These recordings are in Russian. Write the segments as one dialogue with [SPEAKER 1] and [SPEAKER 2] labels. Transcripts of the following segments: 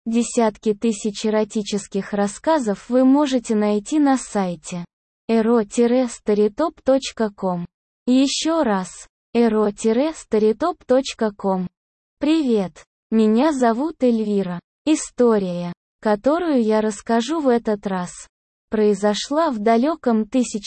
[SPEAKER 1] Десятки тысяч эротических рассказов вы можете найти на сайте ero-storytop.com. Еще раз, ero-storytop.com. Привет, меня зовут Эльвира. История, которую я расскажу в этот раз, произошла в далеком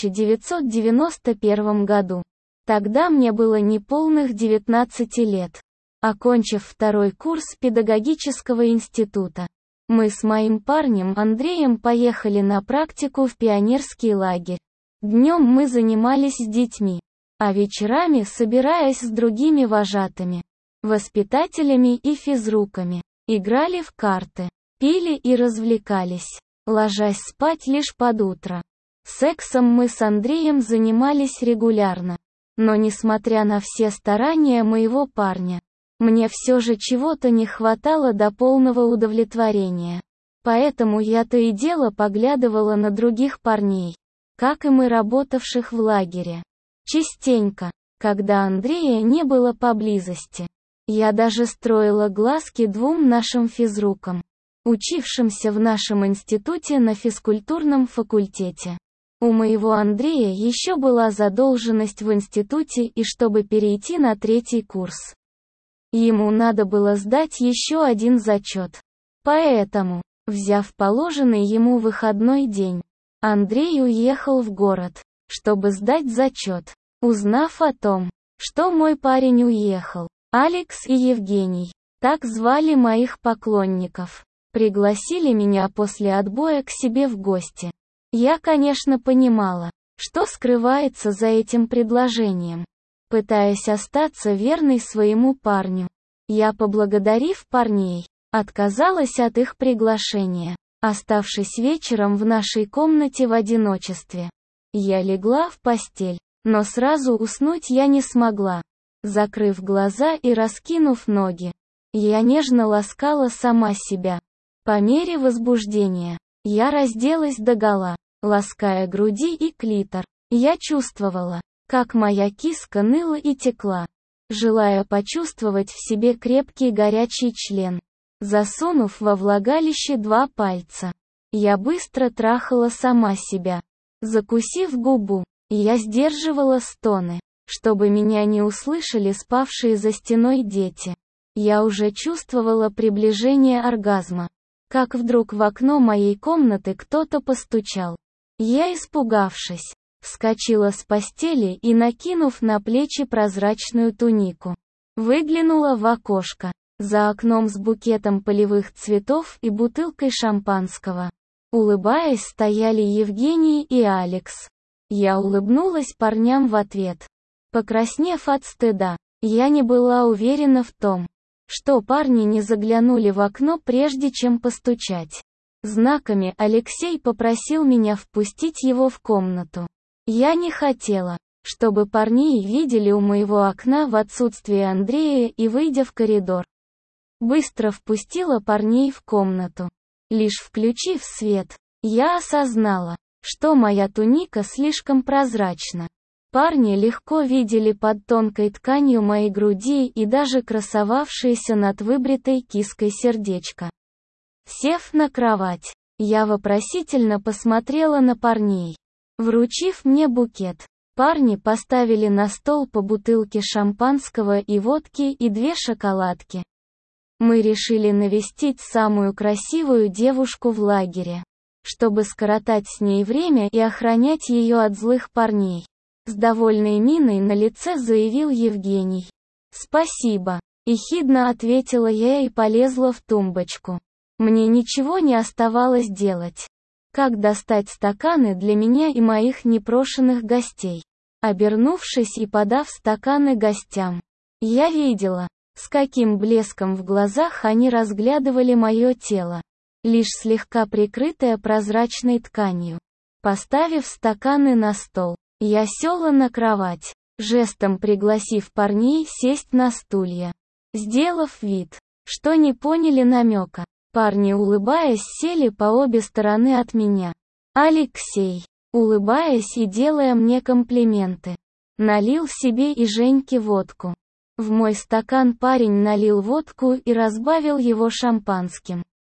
[SPEAKER 1] 1991 году. Тогда мне было неполных 19 лет. Окончив второй курс педагогического института, мы с моим парнем Андреем поехали на практику в пионерский лагерь. Днем мы занимались с детьми, а вечерами, собираясь с другими вожатыми, воспитателями и физруками, играли в карты, пили и развлекались, ложась спать лишь под утро. Сексом мы с Андреем занимались регулярно, но несмотря на все старания моего парня, мне все же чего-то не хватало до полного удовлетворения. Поэтому я то и дело поглядывала на других парней, как и мы, работавших в лагере. Частенько, когда Андрея не было поблизости, я даже строила глазки двум нашим физрукам, учившимся в нашем институте на физкультурном факультете. У моего Андрея еще была задолженность в институте, и чтобы перейти на третий курс, ему надо было сдать еще один зачет. Поэтому, взяв положенный ему выходной день, Андрей уехал в город, чтобы сдать зачет. Узнав о том, что мой парень уехал, Алекс и Евгений, так звали моих поклонников, пригласили меня после отбоя к себе в гости. Я, конечно, понимала, что скрывается за этим предложением. Пытаясь остаться верной своему парню, я, поблагодарив парней, отказалась от их приглашения. Оставшись вечером в нашей комнате в одиночестве, я легла в постель, но сразу уснуть я не смогла. Закрыв глаза и раскинув ноги, я нежно ласкала сама себя. По мере возбуждения, я разделась догола, лаская груди и клитор. Я чувствовала, как моя киска ныла и текла, желая почувствовать в себе крепкий горячий член. Засунув во влагалище 2 пальца, я быстро трахала сама себя. Закусив губу, я сдерживала стоны, чтобы меня не услышали спавшие за стеной дети. Я уже чувствовала приближение оргазма, как вдруг в окно моей комнаты кто-то постучал. Я, испугавшись, вскочила с постели и, накинув на плечи прозрачную тунику, выглянула в окошко. За окном с букетом полевых цветов и бутылкой шампанского, улыбаясь, стояли Евгений и Алекс. Я улыбнулась парням в ответ. Покраснев от стыда, я не была уверена в том, что парни не заглянули в окно прежде чем постучать. Знаками Алексей попросил меня впустить его в комнату. Я не хотела, чтобы парни видели у моего окна в отсутствие Андрея, и, выйдя в коридор, быстро впустила парней в комнату. Лишь включив свет, я осознала, что моя туника слишком прозрачна. Парни легко видели под тонкой тканью моей груди и даже красовавшееся над выбритой киской сердечко. Сев на кровать, я вопросительно посмотрела на парней. Вручив мне букет, парни поставили на стол по бутылке шампанского и водки и 2 шоколадки. Мы решили навестить самую красивую девушку в лагере, чтобы скоротать с ней время и охранять ее от злых парней. С довольной миной на лице заявил Евгений. «Спасибо», — ехидно ответила я и полезла в тумбочку. Мне ничего не оставалось делать, как достать стаканы для меня и моих непрошенных гостей. Обернувшись и подав стаканы гостям, я видела, с каким блеском в глазах они разглядывали мое тело, лишь слегка прикрытое прозрачной тканью. Поставив стаканы на стол, я села на кровать, жестом пригласив парней сесть на стулья. Сделав вид, что не поняли намека, парни, улыбаясь, сели по обе стороны от меня. Алексей, улыбаясь и делая мне комплименты, налил себе и Женьке водку. В мой стакан парень налил водку и разбавил его шампанским.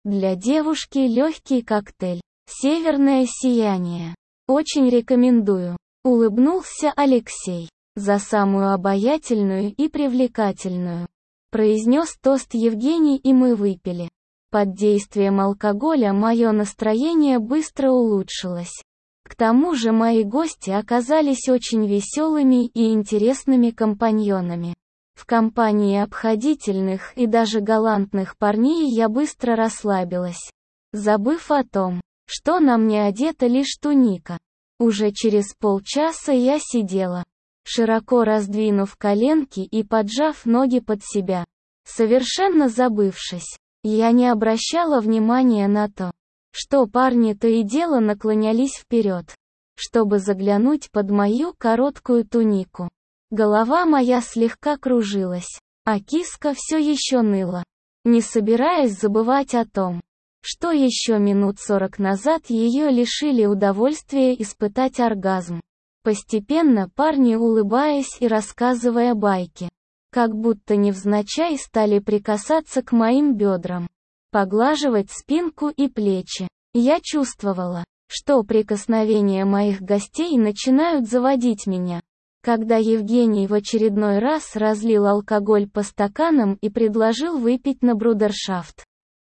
[SPEAKER 1] Для девушки легкий коктейль. Северное сияние. Очень рекомендую. Улыбнулся Алексей. За самую обаятельную и привлекательную. Произнес тост Евгений, и мы выпили. Под действием алкоголя мое настроение быстро улучшилось. К тому же мои гости оказались очень веселыми и интересными компаньонами. В компании обходительных и даже галантных парней я быстро расслабилась, забыв о том, что на мне одета лишь туника. Уже через полчаса я сидела, широко раздвинув коленки и поджав ноги под себя. Совершенно забывшись, я не обращала внимания на то, что парни то и дело наклонялись вперед, чтобы заглянуть под мою короткую тунику. Голова моя слегка кружилась, а киска все еще ныла, не собираясь забывать о том, что еще минут 40 назад ее лишили удовольствия испытать оргазм. Постепенно парни, улыбаясь и рассказывая байки, как будто невзначай стали прикасаться к моим бедрам, поглаживать спинку и плечи. Я чувствовала, что прикосновения моих гостей начинают заводить меня. Когда Евгений в очередной раз разлил алкоголь по стаканам и предложил выпить на брудершафт,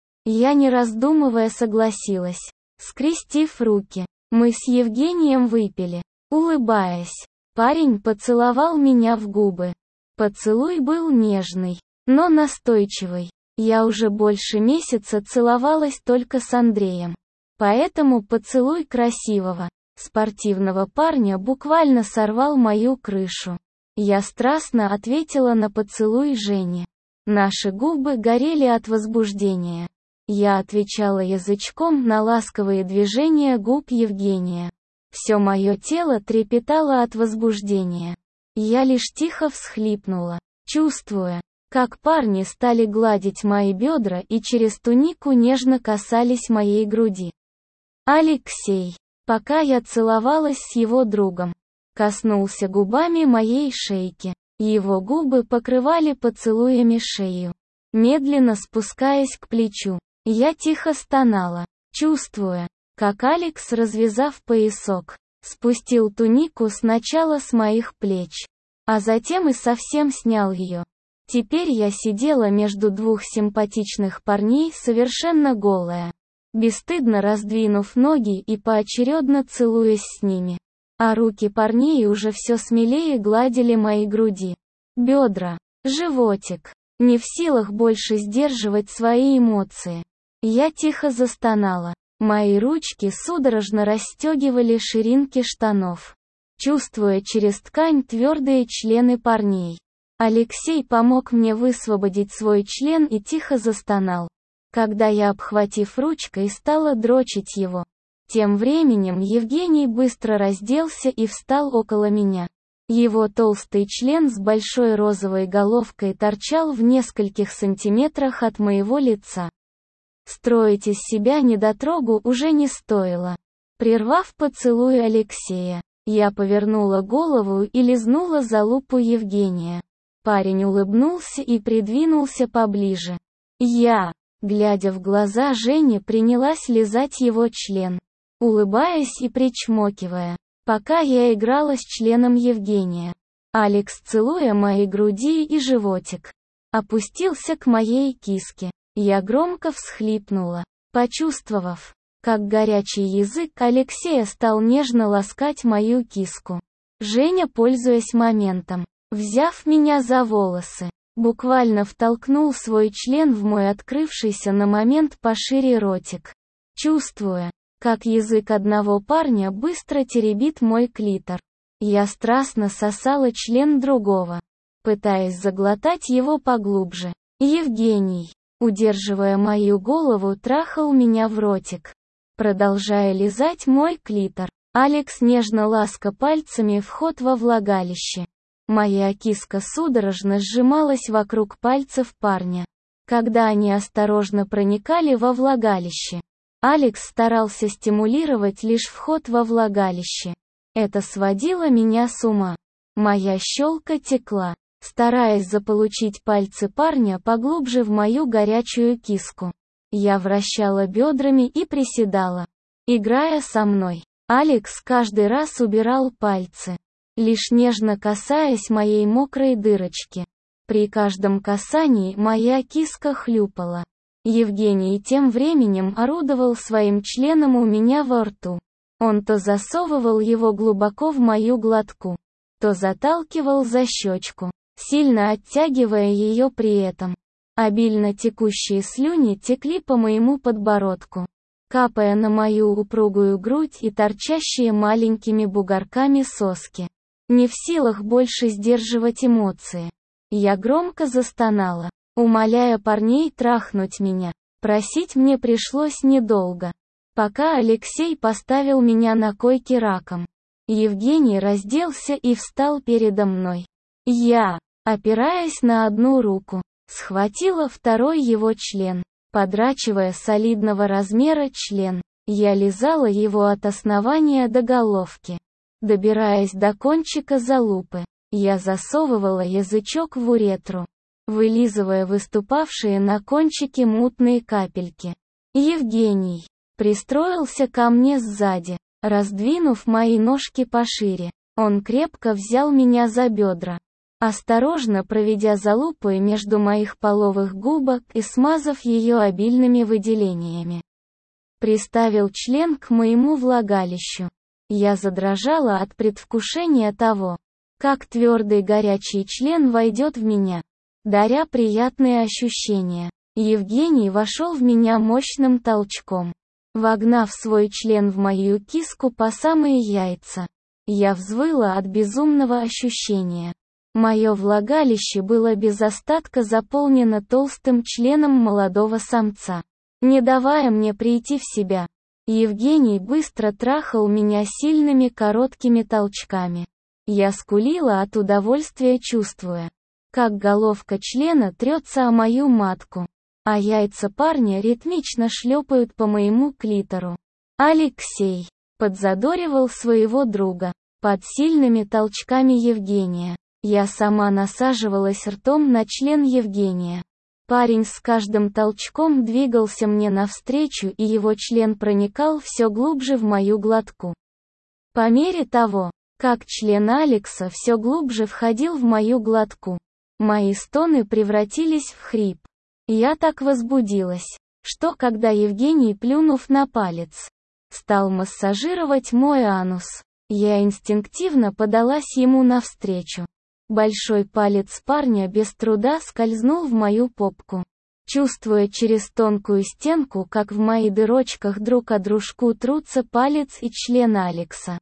[SPEAKER 1] я не раздумывая согласилась, скрестив руки. Мы с Евгением выпили. Улыбаясь, парень поцеловал меня в губы. Поцелуй был нежный, но настойчивый. Я уже больше месяца целовалась только с Андреем. Поэтому поцелуй красивого, спортивного парня буквально сорвал мою крышу. Я страстно ответила на поцелуй Жени. Наши губы горели от возбуждения. Я отвечала язычком на ласковые движения губ Евгения. Все мое тело трепетало от возбуждения. Я лишь тихо всхлипнула, чувствуя, как парни стали гладить мои бедра и через тунику нежно касались моей груди. Алексей, пока я целовалась с его другом, коснулся губами моей шейки. Его губы покрывали поцелуями шею, медленно спускаясь к плечу. Я тихо стонала, чувствуя, как Алекс, развязав поясок, спустил тунику сначала с моих плеч, а затем и совсем снял ее. Теперь я сидела между двух симпатичных парней совершенно голая, бесстыдно раздвинув ноги и поочередно целуясь с ними. А руки парней уже все смелее гладили мои груди, бедра, животик. Не в силах больше сдерживать свои эмоции, я тихо застонала. Мои ручки судорожно расстегивали ширинки штанов, чувствуя через ткань твердые члены парней. Алексей помог мне высвободить свой член и тихо застонал, когда я, обхватив ручкой, стала дрочить его. Тем временем Евгений быстро разделся и встал около меня. Его толстый член с большой розовой головкой торчал в нескольких сантиметрах от моего лица. Строить из себя недотрогу уже не стоило. Прервав поцелуй Алексея, я повернула голову и лизнула залупу Евгения. Парень улыбнулся и придвинулся поближе. Я, глядя в глаза Жени, принялась лизать его член, улыбаясь и причмокивая, пока я играла с членом Евгения. Алекс, целуя мои груди и животик, опустился к моей киске. Я громко всхлипнула, почувствовав, как горячий язык Алексея стал нежно ласкать мою киску. Женя, пользуясь моментом, взяв меня за волосы, буквально втолкнул свой член в мой открывшийся на момент пошире ротик. Чувствуя, как язык одного парня быстро теребит мой клитор, я страстно сосала член другого, пытаясь заглотать его поглубже. Евгений, удерживая мою голову, трахал меня в ротик, продолжая лизать мой клитор. Алекс нежно-ласка пальцами вход во влагалище. Моя киска судорожно сжималась вокруг пальцев парня, когда они осторожно проникали во влагалище. Алекс старался стимулировать лишь вход во влагалище. Это сводило меня с ума. Моя щелка текла, стараясь заполучить пальцы парня поглубже в мою горячую киску. Я вращала бедрами и приседала, играя со мной. Алекс каждый раз убирал пальцы, лишь нежно касаясь моей мокрой дырочки. При каждом касании моя киска хлюпала. Евгений тем временем орудовал своим членом у меня во рту. Он то засовывал его глубоко в мою глотку, то заталкивал за щечку, сильно оттягивая ее при этом. Обильно текущие слюни текли по моему подбородку, капая на мою упругую грудь и торчащие маленькими бугорками соски. Не в силах больше сдерживать эмоции, я громко застонала, умоляя парней трахнуть меня. Просить мне пришлось недолго. Пока Алексей поставил меня на койке раком, Евгений разделся и встал передо мной. Я, опираясь на одну руку, схватила второй его член. Подрачивая солидного размера член, я лизала его от основания до головки. Добираясь до кончика залупы, я засовывала язычок в уретру, вылизывая выступавшие на кончике мутные капельки. Евгений пристроился ко мне сзади, раздвинув мои ножки пошире. Он крепко взял меня за бедра, осторожно проведя залупой между моих половых губок и смазав ее обильными выделениями. Приставил член к моему влагалищу. Я задрожала от предвкушения того, как твердый горячий член войдет в меня, даря приятные ощущения. Евгений вошел в меня мощным толчком, вогнав свой член в мою киску по самые яйца. Я взвыла от безумного ощущения. Мое влагалище было без остатка заполнено толстым членом молодого самца, не давая мне прийти в себя. Евгений быстро трахал меня сильными короткими толчками. Я скулила от удовольствия, чувствуя, как головка члена трется о мою матку, а яйца парня ритмично шлепают по моему клитору. Алексей подзадоривал своего друга под сильными толчками Евгения. Я сама насаживалась ртом на член Евгения. Парень с каждым толчком двигался мне навстречу, и его член проникал все глубже в мою глотку. По мере того, как член Алекса все глубже входил в мою глотку, мои стоны превратились в хрип. Я так возбудилась, что когда Евгений, плюнув на палец, стал массажировать мой анус, я инстинктивно подалась ему навстречу. Большой палец парня без труда скользнул в мою попку. Чувствуя через тонкую стенку, как в моих дырочках друг о дружку трутся палец и член Алекса.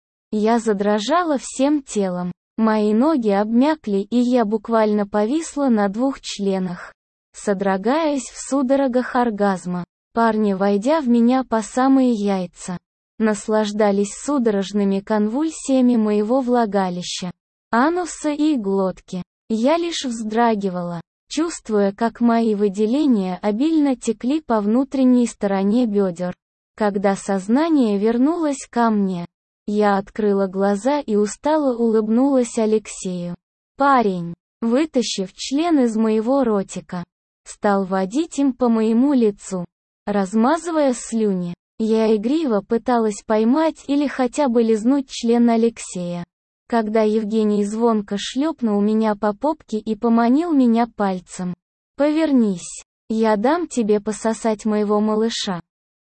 [SPEAKER 1] Я задрожала всем телом. Мои ноги обмякли, и я буквально повисла на двух членах, содрогаясь в судорогах оргазма. Парни, войдя в меня по самые яйца, наслаждались судорожными конвульсиями моего влагалища, ануса и глотки. Я лишь вздрагивала, чувствуя, как мои выделения обильно текли по внутренней стороне бедер. Когда сознание вернулось ко мне, я открыла глаза и устало улыбнулась Алексею. Парень, вытащив член из моего ротика, стал водить им по моему лицу, размазывая слюни. Я игриво пыталась поймать или хотя бы лизнуть член Алексея, когда Евгений звонко шлепнул меня по попке и поманил меня пальцем. «Повернись, я дам тебе пососать моего малыша».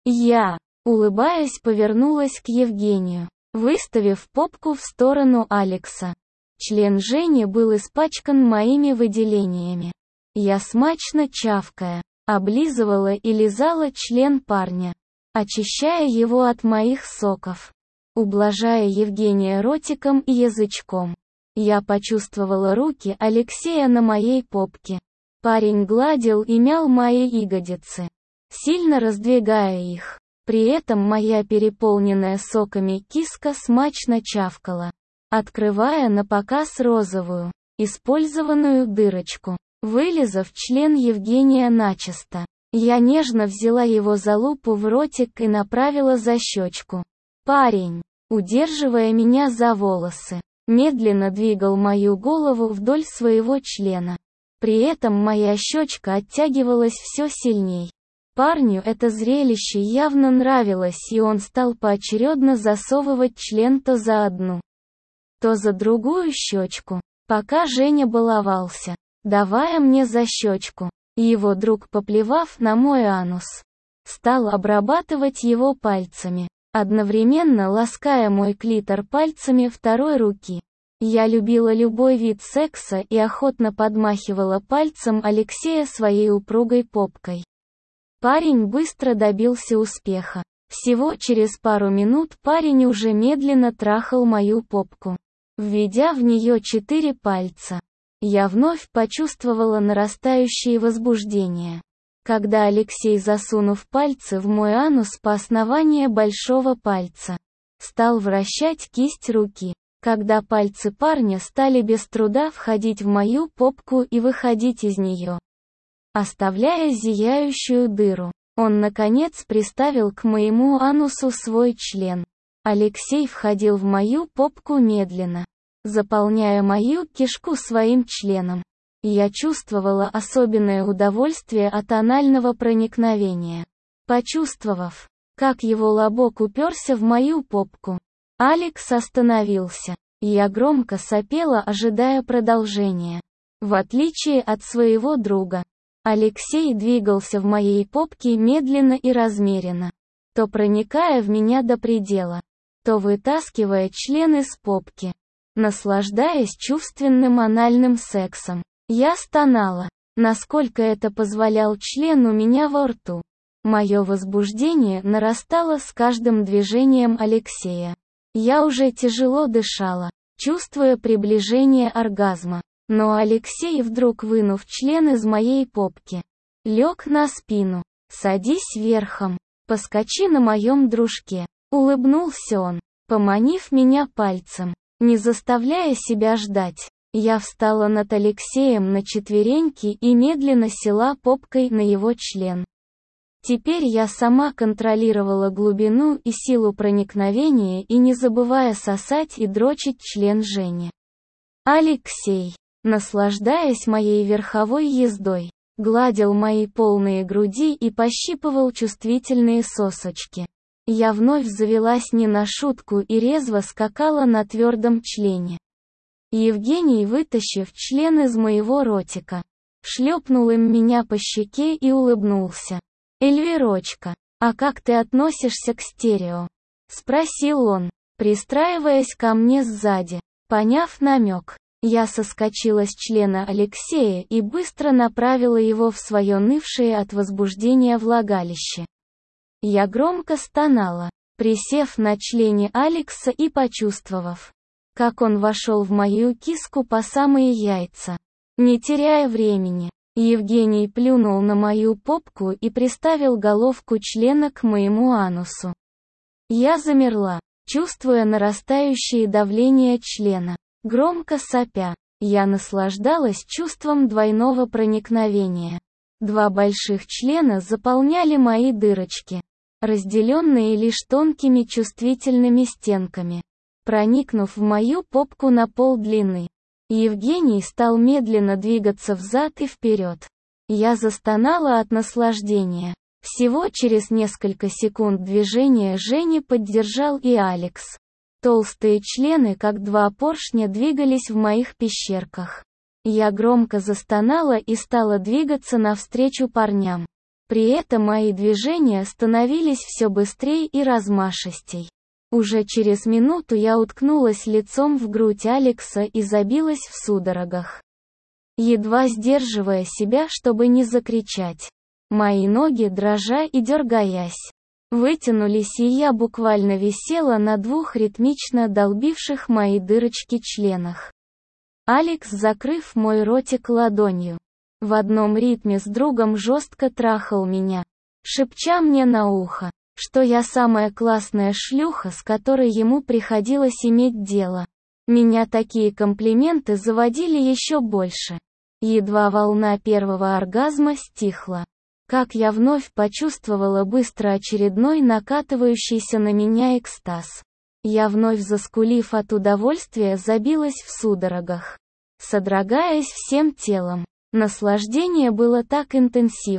[SPEAKER 1] Я, улыбаясь, повернулась к Евгению, выставив попку в сторону Алекса. Член Жени был испачкан моими выделениями. Я, смачно чавкая, облизывала и лизала член парня, очищая его от моих соков, ублажая Евгения ротиком и язычком. Я почувствовала руки Алексея на моей попке. Парень гладил и мял мои ягодицы, сильно раздвигая их. При этом моя переполненная соками киска смачно чавкала, открывая напоказ розовую, использованную дырочку. Вылизав член Евгения начисто, я нежно взяла его за лупу в ротик и направила за щечку. Парень, удерживая меня за волосы, медленно двигал мою голову вдоль своего члена. При этом моя щечка оттягивалась все сильней. Парню это зрелище явно нравилось, и он стал поочередно засовывать член то за одну, то за другую щечку, пока Женя баловался, давая мне за щечку. Его друг, поплевав на мой анус, стал обрабатывать его пальцами, одновременно лаская мой клитор пальцами второй руки. Я любила любой вид секса и охотно подмахивала пальцем Алексея своей упругой попкой. Парень быстро добился успеха. Всего через пару минут парень уже медленно трахал мою попку, введя в нее 4 пальца. Я вновь почувствовала нарастающее возбуждение, когда Алексей, засунув пальцы в мой анус по основанию большого пальца, стал вращать кисть руки, когда пальцы парня стали без труда входить в мою попку и выходить из нее, оставляя зияющую дыру. Он наконец приставил к моему анусу свой член. Алексей входил в мою попку медленно, заполняя мою кишку своим членом. Я чувствовала особенное удовольствие от анального проникновения. Почувствовав, как его лобок уперся в мою попку, Алекс остановился. Я громко сопела, ожидая продолжения. В отличие от своего друга, Алексей двигался в моей попке медленно и размеренно, то проникая в меня до предела, то вытаскивая член из попки. Наслаждаясь чувственным анальным сексом, я стонала, насколько это позволял член у меня во рту. Мое возбуждение нарастало с каждым движением Алексея. Я уже тяжело дышала, чувствуя приближение оргазма. Но Алексей, вдруг вынув член из моей попки, лег на спину. «Садись верхом, поскочи на моем дружке», — улыбнулся он, поманив меня пальцем. Не заставляя себя ждать, я встала над Алексеем на четвереньки и медленно села попкой на его член. Теперь я сама контролировала глубину и силу проникновения и не забывая сосать и дрочить член Жени. Алексей, наслаждаясь моей верховой ездой, гладил мои полные груди и пощипывал чувствительные сосочки. Я вновь завелась не на шутку и резво скакала на твердом члене. Евгений, вытащив член из моего ротика, шлепнул им меня по щеке и улыбнулся. «Эльвирочка, а как ты относишься к стерео?» — спросил он, пристраиваясь ко мне сзади. Поняв намек, я соскочила с члена Алексея и быстро направила его в свое нывшее от возбуждения влагалище. Я громко стонала, присев на члене Алекса и почувствовав, как он вошел в мою киску по самые яйца. Не теряя времени, Евгений плюнул на мою попку и приставил головку члена к моему анусу. Я замерла, чувствуя нарастающее давление члена. Громко сопя, я наслаждалась чувством двойного проникновения. 2 больших члена заполняли мои дырочки, разделенные лишь тонкими чувствительными стенками. Проникнув в мою попку на полдлины, Евгений стал медленно двигаться взад и вперед. Я застонала от наслаждения. Всего через несколько секунд движения Жени поддержал и Алекс. Толстые члены, как 2 поршня, двигались в моих пещерках. Я громко застонала и стала двигаться навстречу парням. При этом мои движения становились все быстрее и размашистей. Уже через минуту я уткнулась лицом в грудь Алекса и забилась в судорогах, едва сдерживая себя, чтобы не закричать. Мои ноги, дрожа и дергаясь, вытянулись, и я буквально висела на 2 ритмично долбивших мои дырочки членах. Алекс, закрыв мой ротик ладонью, в одном ритме с другом жестко трахал меня, шепча мне на ухо, что я самая классная шлюха, с которой ему приходилось иметь дело. Меня такие комплименты заводили еще больше. Едва волна первого оргазма стихла, как я вновь почувствовала быстро очередной накатывающийся на меня экстаз. Я вновь, заскулив от удовольствия, забилась в судорогах, содрогаясь всем телом. Наслаждение было так интенсивно,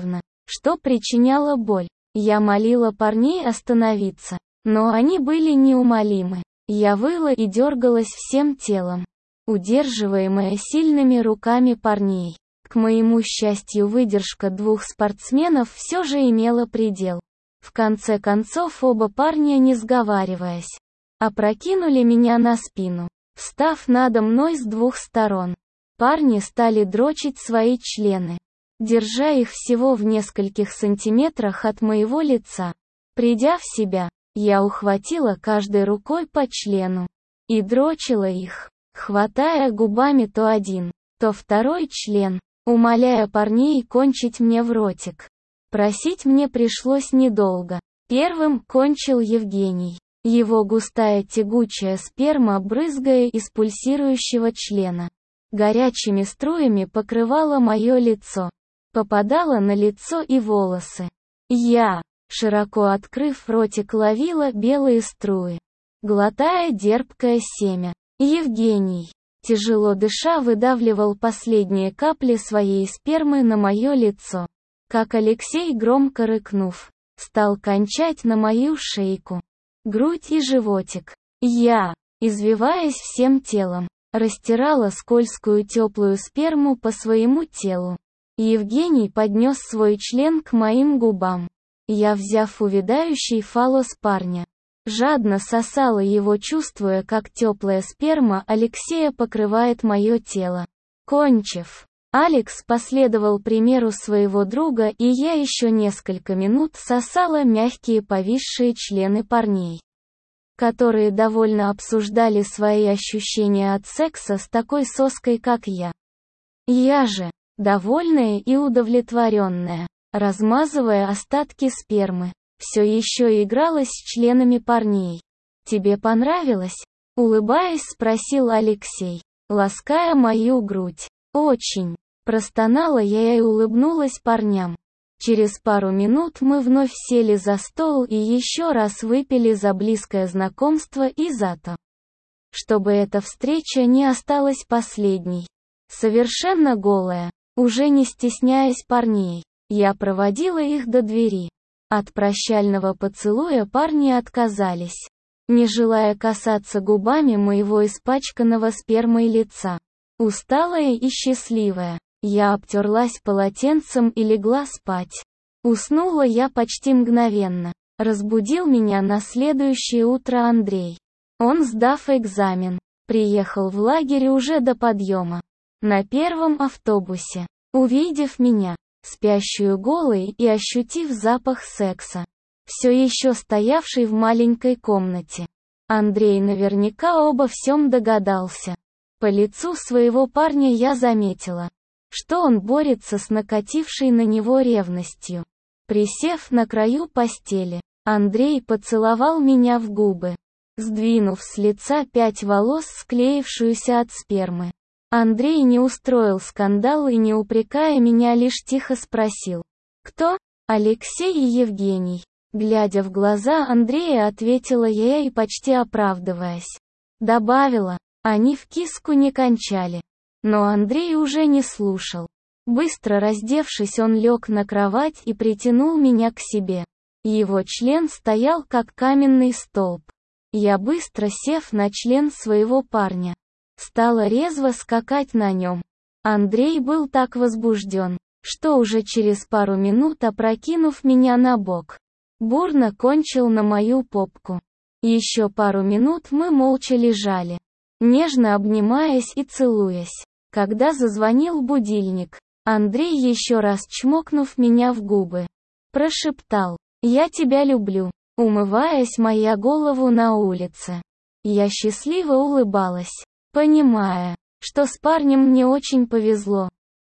[SPEAKER 1] что причиняло боль. Я молила парней остановиться, но они были неумолимы. Я выла и дергалась всем телом, удерживаемая сильными руками парней. К моему счастью, выдержка двух спортсменов все же имела предел. В конце концов оба парня, не сговариваясь, опрокинули меня на спину, встав надо мной с двух сторон. Парни стали дрочить свои члены, держа их всего в нескольких сантиметрах от моего лица. Придя в себя, я ухватила каждой рукой по члену и дрочила их, хватая губами то один, то второй член, умоляя парней кончить мне в ротик. Просить мне пришлось недолго. Первым кончил Евгений. Его густая тягучая сперма, брызгая из пульсирующего члена, горячими струями покрывала мое лицо, попадала на лицо и волосы. Я, широко открыв ротик, ловила белые струи, глотая дербкое семя. Евгений, тяжело дыша, выдавливал последние капли своей спермы на мое лицо. Как Алексей, громко рыкнув, стал кончать на мою шейку, грудь и животик. Я, извиваясь всем телом, растирала скользкую теплую сперму по своему телу. Евгений поднес свой член к моим губам. Я, взяв увядающий фаллос парня, жадно сосала его, чувствуя, как теплая сперма Алексея покрывает мое тело. Кончив, Алекс последовал примеру своего друга, и я еще несколько минут сосала мягкие повисшие члены парней, которые довольно обсуждали свои ощущения от секса с такой соской, как я. Я же, довольная и удовлетворенная, размазывая остатки спермы, все еще играла с членами парней. «Тебе понравилось?» — улыбаясь, спросил Алексей, лаская мою грудь. «Очень», — простонала я и улыбнулась парням. Через пару минут мы вновь сели за стол и еще раз выпили за близкое знакомство и за то, чтобы эта встреча не осталась последней. Совершенно голая, уже не стесняясь парней, я проводила их до двери. От прощального поцелуя парни отказались, не желая касаться губами моего испачканного спермой лица. Усталая и счастливая, я обтерлась полотенцем и легла спать. Уснула я почти мгновенно. Разбудил меня на следующее утро Андрей. Он, сдав экзамен, приехал в лагерь уже до подъема. На первом автобусе, увидев меня, спящую голой и ощутив запах секса, все еще стоявший в маленькой комнате, Андрей наверняка обо всем догадался. По лицу своего парня я заметила, что он борется с накатившей на него ревностью. Присев на краю постели, Андрей поцеловал меня в губы, сдвинув с лица 5 волос, склеившуюся от спермы. Андрей не устроил скандал и, не упрекая меня, лишь тихо спросил: «Кто?» «Алексей и Евгений». Глядя в глаза Андрея, ответила я и, почти оправдываясь, добавила: «Они в киску не кончали». Но Андрей уже не слушал. Быстро раздевшись, он лег на кровать и притянул меня к себе. Его член стоял как каменный столб. Я, быстро сев на член своего парня, стала резво скакать на нем. Андрей был так возбужден, что уже через пару минут, опрокинув меня на бок, бурно кончил на мою попку. Еще пару минут мы молча лежали, нежно обнимаясь и целуясь. Когда зазвонил будильник, Андрей, еще раз чмокнув меня в губы, прошептал: «Я тебя люблю», умываясь моя голову на улице. Я счастливо улыбалась, понимая, что с парнем мне очень повезло.